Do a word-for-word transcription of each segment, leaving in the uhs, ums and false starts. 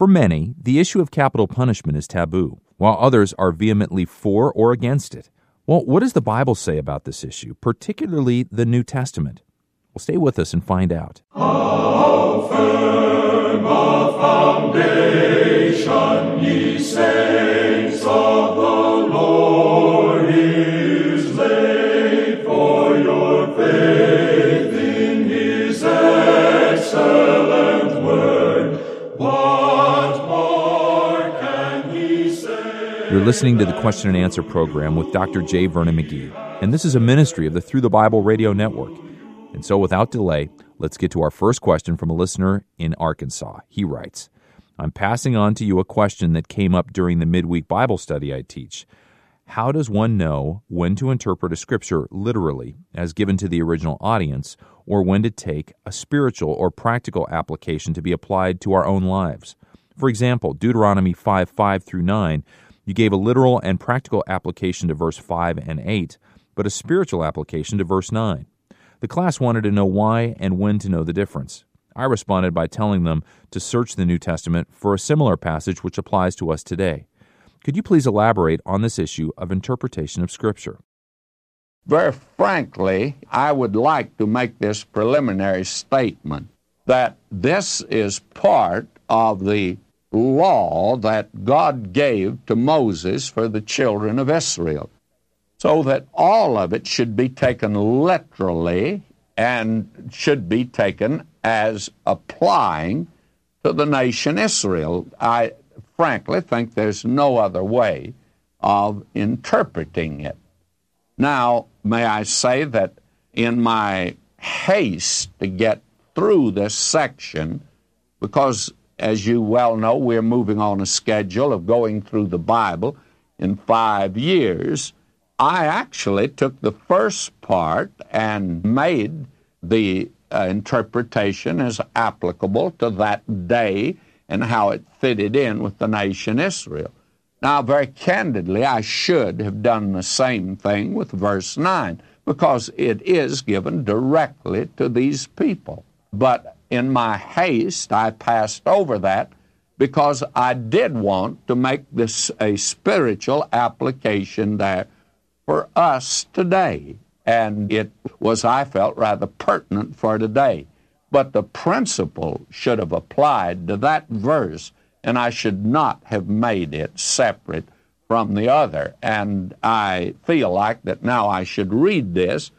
For many, the issue of capital punishment is taboo, while others are vehemently for or against it. Well, what does the Bible say about this issue, particularly the New Testament? Well, stay with us and find out. How firm a foundation, ye saints of the Lord, is laid, for your faith in His excellent word. What more can He say? You're listening to the Question and Answer program with Doctor J. Vernon McGee, and this is a ministry of the Through the Bible Radio Network. And so without delay, let's get to our first question from a listener in Arkansas. He writes, I'm passing on to you a question that came up during the midweek Bible study I teach. How does one know when to interpret a scripture literally, as given to the original audience, or when to take a spiritual or practical application to be applied to our own lives? For example, Deuteronomy five, five through nine, you gave a literal and practical application to verse five and eight, but a spiritual application to verse nine. The class wanted to know why and when to know the difference. I responded by telling them to search the New Testament for a similar passage which applies to us today. Could you please elaborate on this issue of interpretation of Scripture? Very frankly, I would like to make this preliminary statement that this is part of the law that God gave to Moses for the children of Israel, so that all of it should be taken literally and should be taken as applying to the nation Israel. I frankly think there's no other way of interpreting it. Now, may I say that in my haste to get through this section, because as you well know, we're moving on a schedule of going through the Bible in five years, I actually took the first part and made the uh, interpretation as applicable to that day and how it fitted in with the nation Israel. Now, very candidly, I should have done the same thing with verse nine, because it is given directly to these people. But in my haste, I passed over that because I did want to make this a spiritual application there for us today, and it was, I felt, rather pertinent for today. But the principle should have applied to that verse, and I should not have made it separate from the other. And I feel like that now I should read this,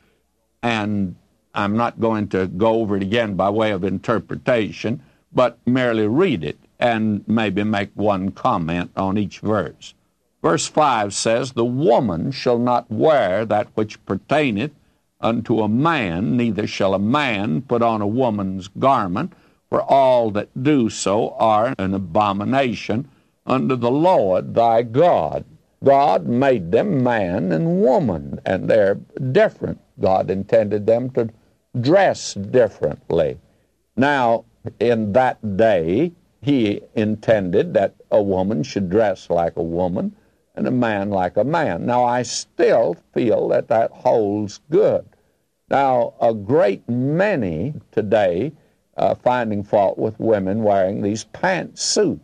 and I'm not going to go over it again by way of interpretation, but merely read it and maybe make one comment on each verse. Verse five says, The woman shall not wear that which pertaineth unto a man, neither shall a man put on a woman's garment, for all that do so are an abomination unto the Lord thy God. God made them man and woman, and they're different. God intended them to dress differently. Now, in that day, He intended that a woman should dress like a woman, and a man like a man. Now, I still feel that that holds good. Now, a great many today uh, finding fault with women wearing these pantsuits.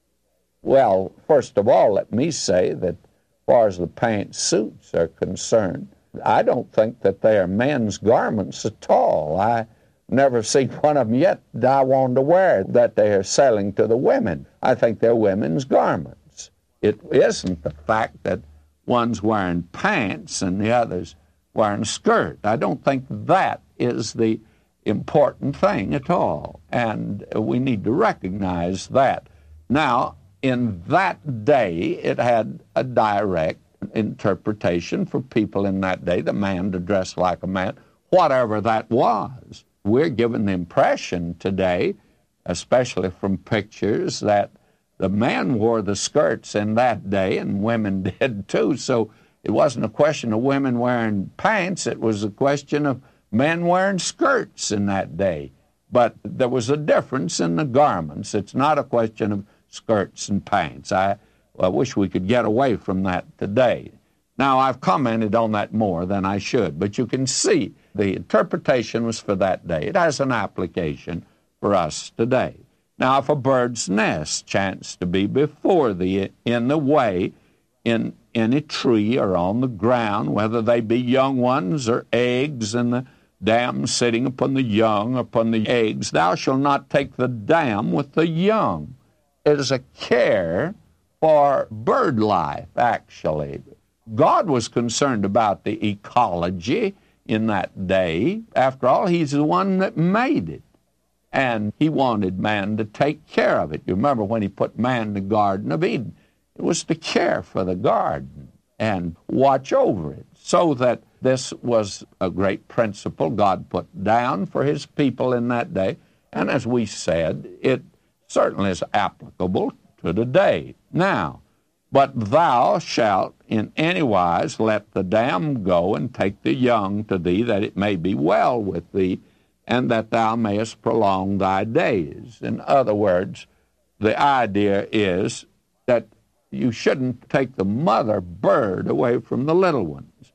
Well, first of all, let me say that as far as the pantsuits are concerned, I don't think that they are men's garments at all. I never seen one of them yet that I wanted to wear that they are selling to the women. I think they're women's garments. It isn't the fact that one's wearing pants and the other's wearing a skirt. I don't think that is the important thing at all, and we need to recognize that. Now, in that day, it had a direct interpretation for people in that day, the man to dress like a man, whatever that was. We're given the impression today, especially from pictures, that the men wore the skirts in that day, and women did too. So it wasn't a question of women wearing pants. It was a question of men wearing skirts in that day. But there was a difference in the garments. It's not a question of skirts and pants. I, I wish we could get away from that today. Now, I've commented on that more than I should, but you can see the interpretation was for that day. It has an application for us today. Now, if a bird's nest chanced to be before thee in the way, in any tree or on the ground, whether they be young ones or eggs, and the dam sitting upon the young, upon the eggs, thou shalt not take the dam with the young. It is a care for bird life, actually. God was concerned about the ecology in that day. After all, he's the one that made it. And he wanted man to take care of it. You remember when he put man in the Garden of Eden, it was to care for the garden and watch over it, so that this was a great principle God put down for his people in that day. And as we said, it certainly is applicable to today. Now, but thou shalt in any wise let the dam go and take the young to thee, that it may be well with thee, and that thou mayest prolong thy days. In other words, the idea is that you shouldn't take the mother bird away from the little ones.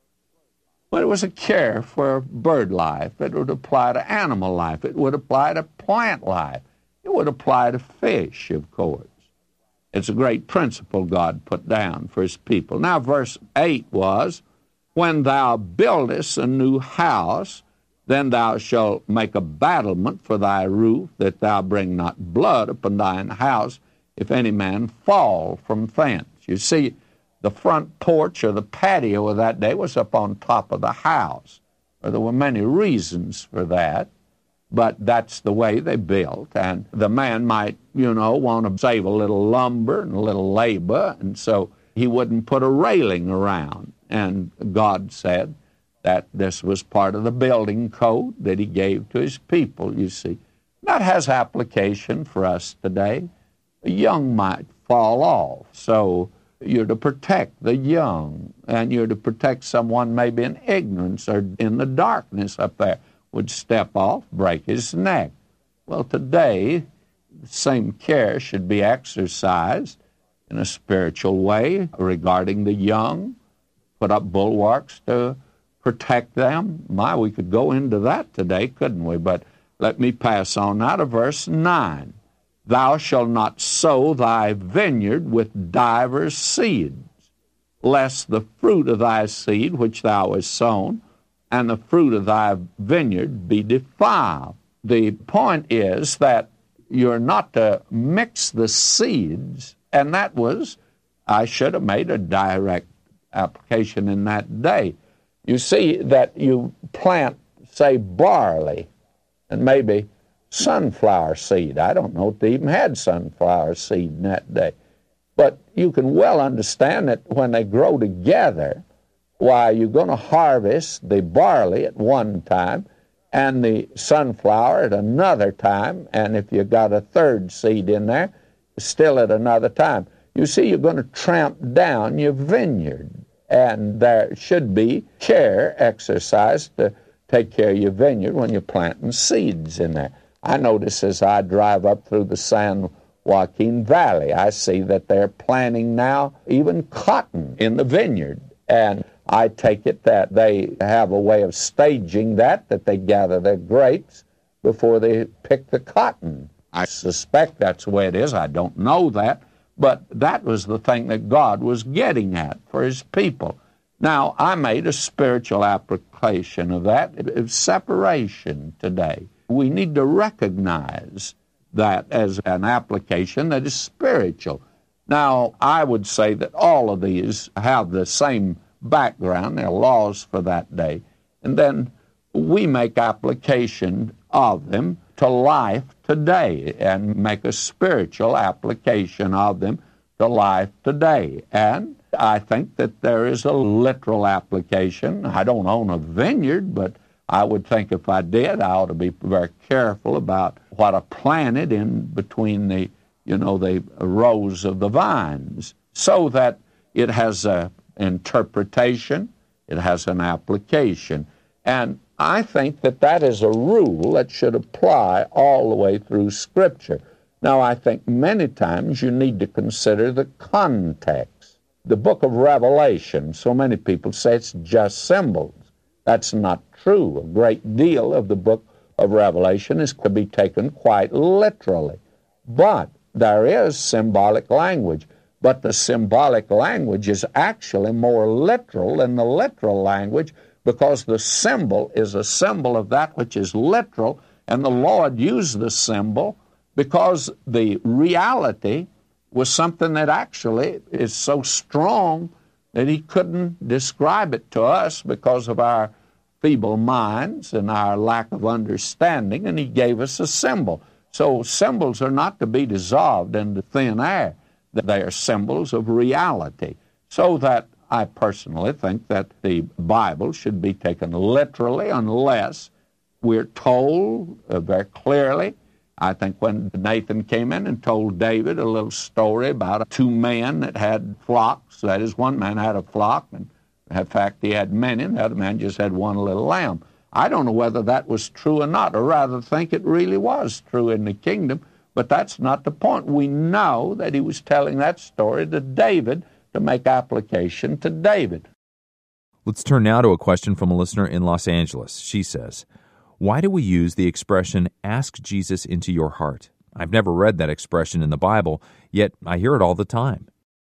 But it was a care for bird life. It would apply to animal life. It would apply to plant life. It would apply to fish, of course. It's a great principle God put down for his people. Now, verse eight was, when thou buildest a new house, then thou shalt make a battlement for thy roof, that thou bring not blood upon thine house, if any man fall from thence. You see, the front porch or the patio of that day was up on top of the house. Well, there were many reasons for that, but that's the way they built. And the man might, you know, want to save a little lumber and a little labor, and so he wouldn't put a railing around. And God said that this was part of the building code that he gave to his people, you see. That has application for us today. The young might fall off, so you're to protect the young, and you're to protect someone maybe in ignorance or in the darkness up there, would step off, break his neck. Well, today, the same care should be exercised in a spiritual way regarding the young, put up bulwarks to protect them. My, we could go into that today, couldn't we? But let me pass on now to verse nine. Thou shalt not sow thy vineyard with divers seeds, lest the fruit of thy seed which thou hast sown and the fruit of thy vineyard be defiled. The point is that you're not to mix the seeds, and that was, I should have made a direct application in that day. You see that you plant, say, barley, and maybe sunflower seed. I don't know if they even had sunflower seed in that day. But you can well understand that when they grow together, why, you're going to harvest the barley at one time and the sunflower at another time, and if you got a third seed in there, still at another time. You see, you're going to tramp down your vineyard, and there should be care exercised to take care of your vineyard when you're planting seeds in there. I notice as I drive up through the San Joaquin Valley, I see that they're planting now even cotton in the vineyard. And I take it that they have a way of staging that, that they gather their grapes before they pick the cotton. I suspect that's the way it is. I don't know that. But that was the thing that God was getting at for his people. Now, I made a spiritual application of that. It's separation today. We need to recognize that as an application that is spiritual. Now, I would say that all of these have the same background. There are laws for that day. And then we make application of them to life today and make a spiritual application of them to life today. And I think that there is a literal application. I don't own a vineyard, but I would think if I did, I ought to be very careful about what I planted in between the, you know, the rows of the vines, so that it has an interpretation, it has an application. And I think that that is a rule that should apply all the way through Scripture. Now, I think many times you need to consider the context. The book of Revelation, so many people say it's just symbols. That's not true. A great deal of the book of Revelation is to be taken quite literally. But there is symbolic language. But the symbolic language is actually more literal than the literal language, because the symbol is a symbol of that which is literal, and the Lord used the symbol because the reality was something that actually is so strong that He couldn't describe it to us because of our feeble minds and our lack of understanding, and He gave us a symbol. So symbols are not to be dissolved into thin air. They are symbols of reality. So that I personally think that the Bible should be taken literally unless we're told uh, very clearly. I think when Nathan came in and told David a little story about two men that had flocks, that is, one man had a flock, and in fact he had many, and the other man just had one little lamb. I don't know whether that was true or not, or rather think it really was true in the kingdom, but that's not the point. We know that he was telling that story to David to make application to David. Let's turn now to a question from a listener in Los Angeles. She says, "Why do we use the expression, 'ask Jesus into your heart'? I've never read that expression in the Bible, yet I hear it all the time."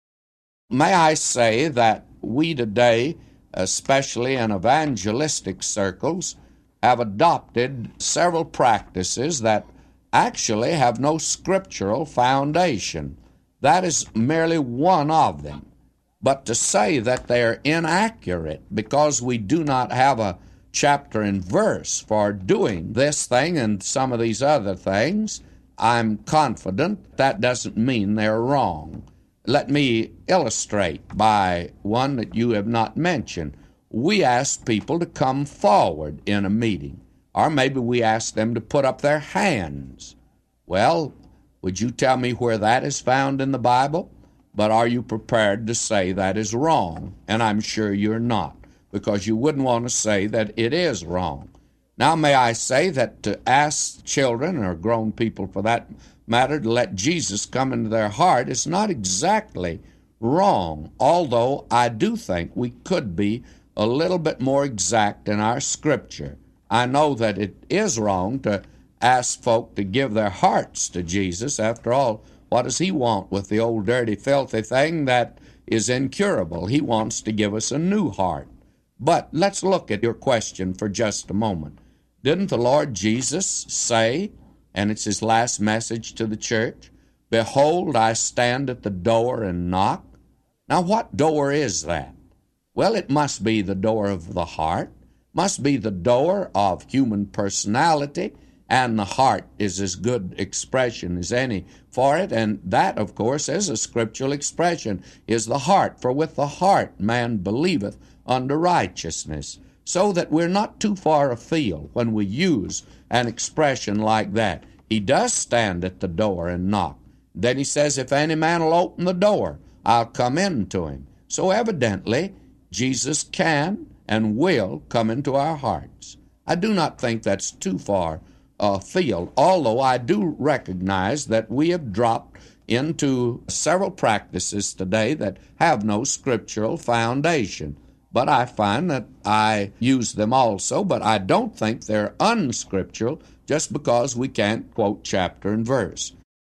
May I say that we today, especially in evangelistic circles, have adopted several practices that actually have no scriptural foundation. That is merely one of them. But to say that they're inaccurate because we do not have a chapter and verse for doing this thing and some of these other things, I'm confident that doesn't mean they're wrong. Let me illustrate by one that you have not mentioned. We ask people to come forward in a meeting, or maybe we ask them to put up their hands. Well, would you tell me where that is found in the Bible? But are you prepared to say that is wrong? And I'm sure you're not, because you wouldn't want to say that it is wrong. Now, may I say that to ask children, or grown people for that matter, to let Jesus come into their heart is not exactly wrong, although I do think we could be a little bit more exact in our Scripture. I know that it is wrong to ask folk to give their hearts to Jesus. After all, what does He want with the old dirty, filthy thing that is incurable? He wants to give us a new heart. But let's look at your question for just a moment. Didn't the Lord Jesus say, and it's His last message to the church, "Behold, I stand at the door and knock"? Now, what door is that? Well, it must be the door of the heart, must be the door of human personality, and the heart is as good expression as any for it, and that, of course, is a scriptural expression, is the heart. For with the heart man believeth unto righteousness. So that we're not too far afield when we use an expression like that. He does stand at the door and knock. Then He says, "If any man will open the door, I'll come in to him." So evidently, Jesus can and will come into our hearts. I do not think that's too far afield, although I do recognize that we have dropped into several practices today that have no scriptural foundation. But I find that I use them also, but I don't think they're unscriptural just because we can't quote chapter and verse.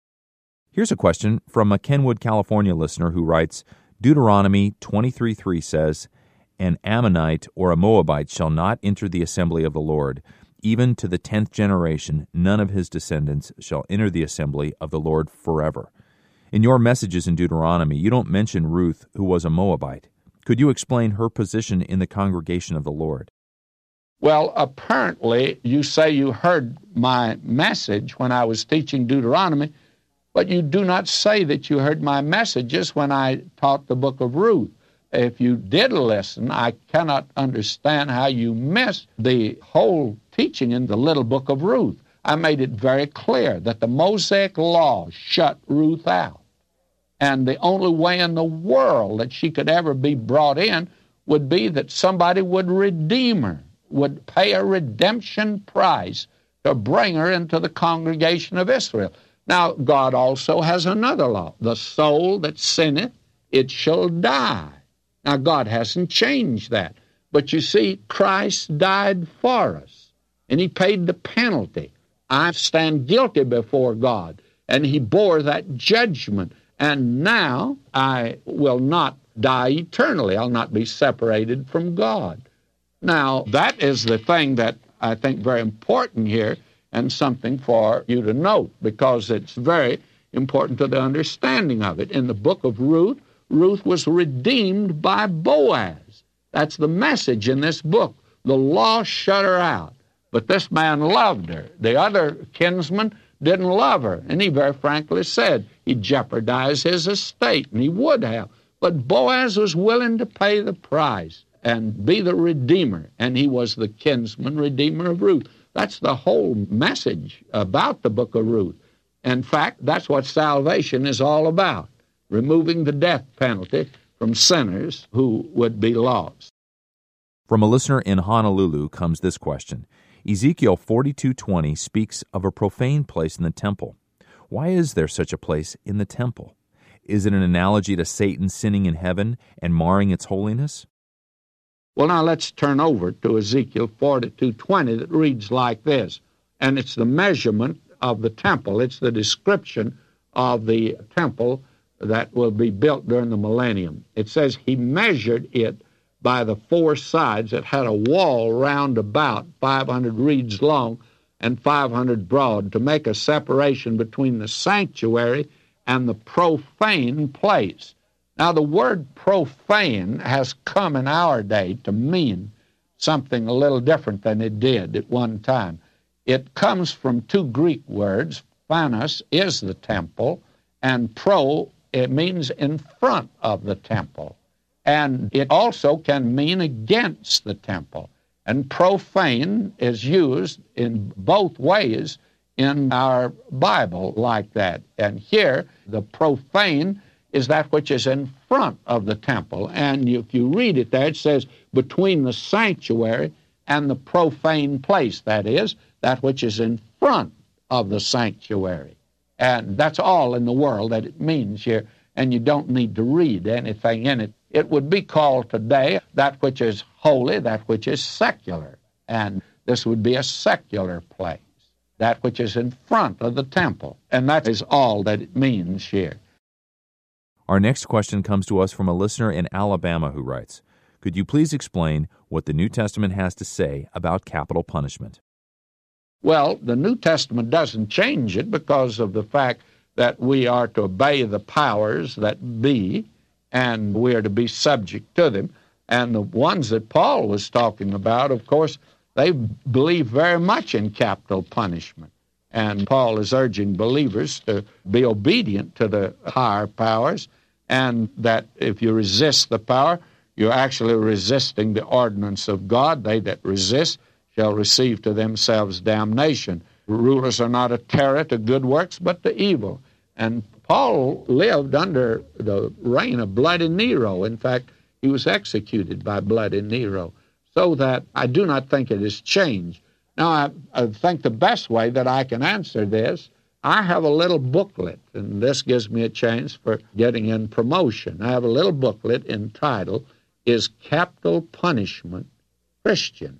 Here's a question from a Kenwood, California listener who writes, Deuteronomy twenty-three three says, "An Ammonite or a Moabite shall not enter the assembly of the Lord. Even to the tenth generation, none of his descendants shall enter the assembly of the Lord forever." In your messages in Deuteronomy, you don't mention Ruth, who was a Moabite. Could you explain her position in the congregation of the Lord? Well, apparently, you say you heard my message when I was teaching Deuteronomy, but you do not say that you heard my messages when I taught the book of Ruth. If you did listen, I cannot understand how you missed the whole teaching in the little book of Ruth. I made it very clear that the Mosaic law shut Ruth out. And the only way in the world that she could ever be brought in would be that somebody would redeem her, would pay a redemption price to bring her into the congregation of Israel. Now, God also has another law. The soul that sinneth, it shall die. Now, God hasn't changed that. But you see, Christ died for us, and He paid the penalty. I stand guilty before God. and he bore that judgment. And now I will not die eternally. I'll not be separated from God. Now, that is the thing that I think very important here, and something for you to note, because it's very important to the understanding of it. In the book of Ruth, Ruth was redeemed by Boaz. That's the message in this book. The law shut her out, but this man loved her. The other kinsman didn't love her, and he very frankly said he'd jeopardize his estate, and he would have. But Boaz was willing to pay the price and be the redeemer, and he was the kinsman redeemer of Ruth. That's the whole message about the book of Ruth. In fact, that's what salvation is all about, removing the death penalty from sinners who would be lost. From a listener in Honolulu comes this question. Ezekiel forty-two twenty speaks of a profane place in the temple. Why is there such a place in the temple? Is it an analogy to Satan sinning in heaven and marring its holiness? Well, now let's turn over to Ezekiel forty-two twenty that reads like this, and it's the measurement of the temple. It's the description of the temple that will be built during the millennium. It says he measured it by the four sides. It had a wall round about five hundred reeds long and five hundred broad to make a separation between the sanctuary and the profane place. Now, the word profane has come in our day to mean something a little different than it did at one time. It comes from two Greek words. Phanos is the temple, and pro, it means in front of the temple. And it also can mean against the temple. And profane is used in both ways in our Bible like that. And here, the profane is that which is in front of the temple. And if you read it there, it says between the sanctuary and the profane place, that is, that which is in front of the sanctuary. And that's all in the world that it means here, and you don't need to read anything in it. It would be called today that which is holy, that which is secular, and this would be a secular place, that which is in front of the temple, and that is all that it means here. Our next question comes to us from a listener in Alabama who writes, could you please explain what the New Testament has to say about capital punishment? Well, the New Testament doesn't change it because of the fact that we are to obey the powers that be, and we are to be subject to them. And the ones that Paul was talking about, of course, they believe very much in capital punishment. And Paul is urging believers to be obedient to the higher powers, and that if you resist the power, you're actually resisting the ordinance of God. They that resist shall receive to themselves damnation. Rulers are not a terror to good works, but to evil. And Paul lived under the reign of Bloody Nero. In fact, he was executed by Bloody Nero. So that I do not think it has changed. Now, I, I think the best way that I can answer this, I have a little booklet, and this gives me a chance for getting in promotion. I have a little booklet entitled, Is Capital Punishment Christian?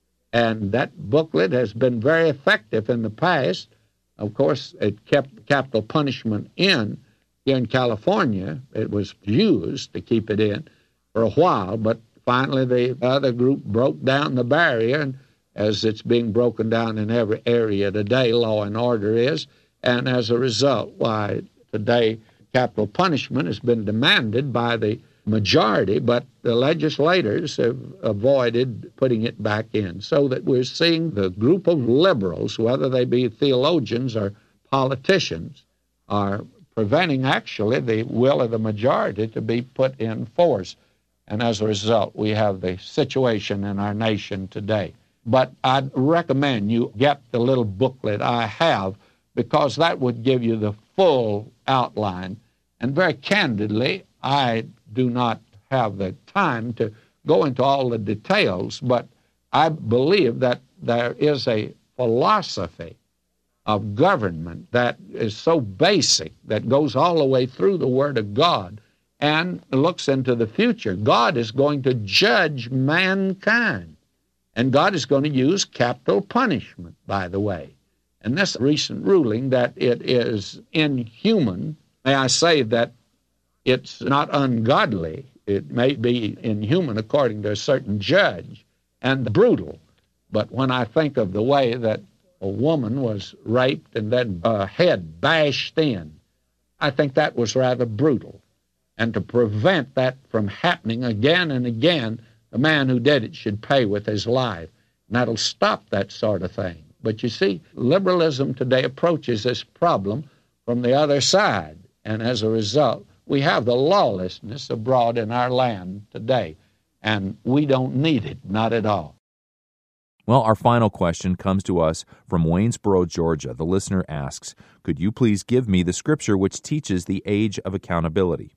And that booklet has been very effective in the past. Of course, it kept capital punishment in here in California. It was used to keep it in for a while, but finally the other group broke down the barrier, and as it's being broken down in every area today, law and order is, and as a result, why today capital punishment has been demanded by the majority, but the legislators have avoided putting it back in, so that we're seeing the group of liberals, whether they be theologians or politicians, are preventing actually the will of the majority to be put in force. And as a result, we have the situation in our nation today. But I'd recommend you get the little booklet I have, because that would give you the full outline. And very candidly, I do not have the time to go into all the details, but I believe that there is a philosophy of government that is so basic, that goes all the way through the Word of God and looks into the future. God is going to judge mankind, and God is going to use capital punishment, by the way. And this recent ruling that it is inhuman, may I say that it's not ungodly. It may be inhuman according to a certain judge and brutal. But when I think of the way that a woman was raped and then her head bashed in, I think that was rather brutal. And to prevent that from happening again and again, the man who did it should pay with his life. And that'll stop that sort of thing. But you see, liberalism today approaches this problem from the other side. And as a result, we have the lawlessness abroad in our land today. And we don't need it, not at all. Well, our final question comes to us from Waynesboro, Georgia. The listener asks, could you please give me the scripture which teaches the age of accountability?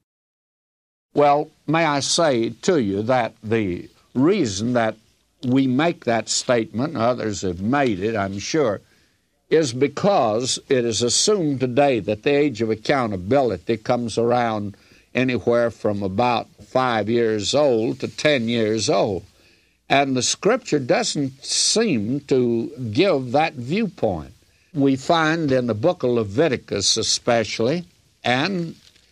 Well, may I say to you that the reason that we make that statement, and others have made it, I'm sure, is because it is assumed today that the age of accountability comes around anywhere from about five years old to ten years old. And the Scripture doesn't seem to give that viewpoint. We find in the book of Leviticus especially, and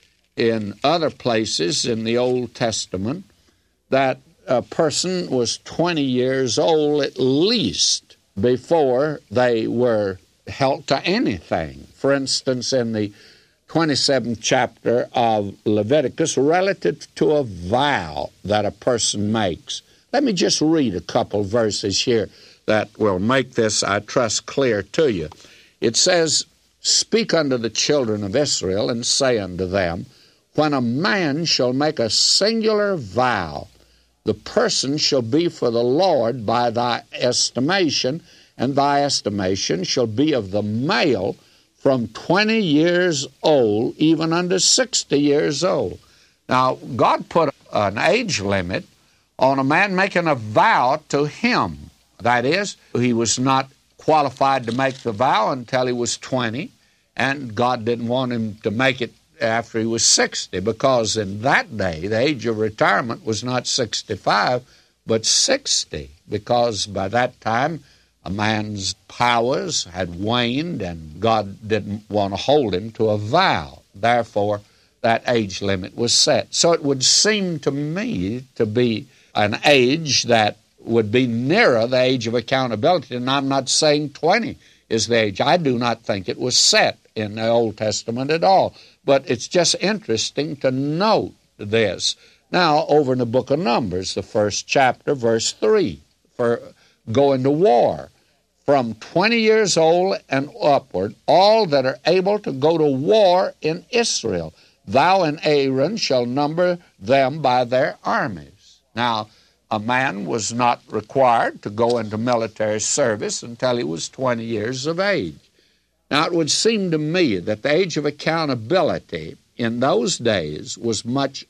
in other places in the Old Testament, that a person was twenty years old at least before they were held to anything. For instance, in the twenty-seventh chapter of Leviticus, relative to a vow that a person makes. Let me just read a couple verses here that will make this, I trust, clear to you. It says, "Speak unto the children of Israel, and say unto them, when a man shall make a singular vow, the person shall be for the Lord by thy estimation, and thy estimation shall be of the male from twenty years old even unto sixty years old." Now, God put an age limit on a man making a vow to him. That is, he was not qualified to make the vow until he was twenty, and God didn't want him to make it after he was sixty, because in that day, the age of retirement was not sixty-five, but sixty, because by that time, a man's powers had waned, and God didn't want to hold him to a vow. Therefore, that age limit was set. So it would seem to me to be an age that would be nearer the age of accountability, and I'm not saying twenty is the age. I do not think it was set in the Old Testament at all. But it's just interesting to note this. Now, over in the book of Numbers, the first chapter, verse three, for going to war. From twenty years old and upward, all that are able to go to war in Israel, thou and Aaron shall number them by their armies. Now, a man was not required to go into military service until he was twenty years of age. Now, it would seem to me that the age of accountability in those days was much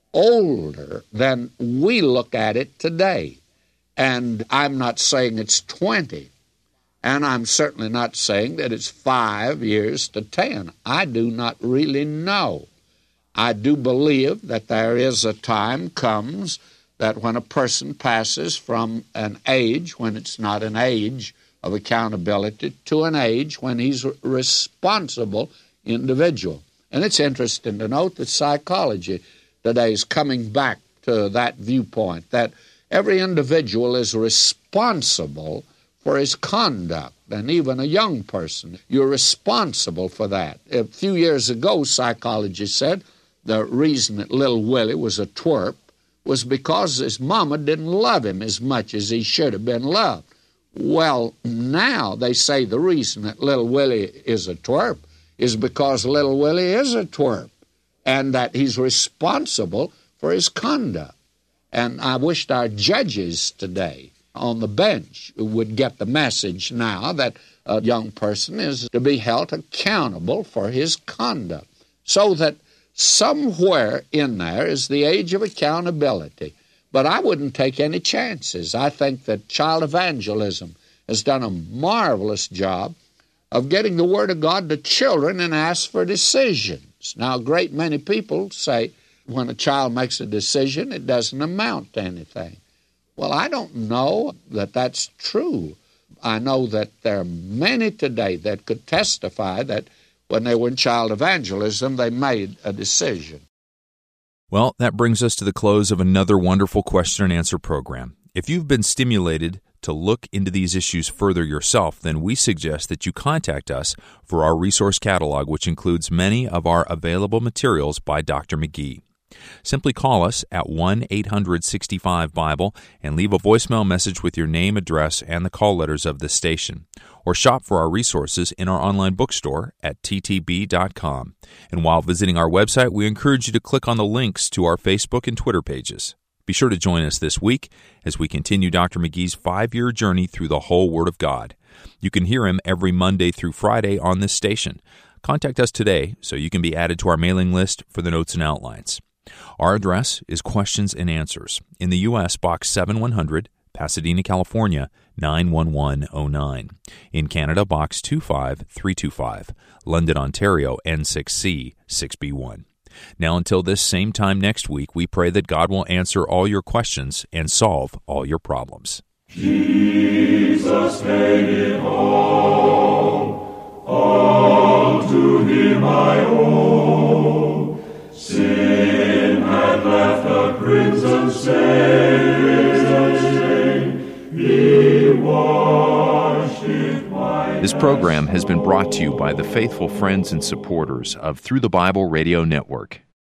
older than we look at it today. And I'm not saying it's twenty, and I'm certainly not saying that it's five years to ten. I do not really know. I do believe that there is a time comes that when a person passes from an age when it's not an age of accountability to an age when he's a responsible individual. And it's interesting to note that psychology today is coming back to that viewpoint, that every individual is responsible for his conduct, and even a young person, you're responsible for that. A few years ago, psychology said the reason that little Willie was a twerp was because his mama didn't love him as much as he should have been loved. Well, now they say the reason that little Willie is a twerp is because little Willie is a twerp, and that he's responsible for his conduct. And I wished our judges today on the bench would get the message now that a young person is to be held accountable for his conduct, so that somewhere in there is the age of accountability. But I wouldn't take any chances. I think that child evangelism has done a marvelous job of getting the Word of God to children and ask for decisions. Now, a great many people say when a child makes a decision, it doesn't amount to anything. Well, I don't know that that's true. I know that there are many today that could testify that when they were in child evangelism, they made a decision. Well, that brings us to the close of another wonderful question and answer program. If you've been stimulated to look into these issues further yourself, then we suggest that you contact us for our resource catalog, which includes many of our available materials by Doctor McGee. Simply call us at one eight hundred sixty-five Bible and leave a voicemail message with your name, address, and the call letters of this station. Or shop for our resources in our online bookstore at t t b dot com. And while visiting our website, we encourage you to click on the links to our Facebook and Twitter pages. Be sure to join us this week as we continue Doctor McGee's five-year journey through the whole Word of God. You can hear him every Monday through Friday on this station. Contact us today so you can be added to our mailing list for the notes and outlines. Our address is Questions and Answers. In the U S, Box seven one hundred, Pasadena, California, nine one one oh nine. In Canada, Box two five three two five, London, Ontario, N six C six B one. Now, until this same time next week, we pray that God will answer all your questions and solve all your problems. Jesus made it all, all to Him I owe. Sin had left a crimson stain, He washed it white. This program has been brought to you by the faithful friends and supporters of Through the Bible Radio Network.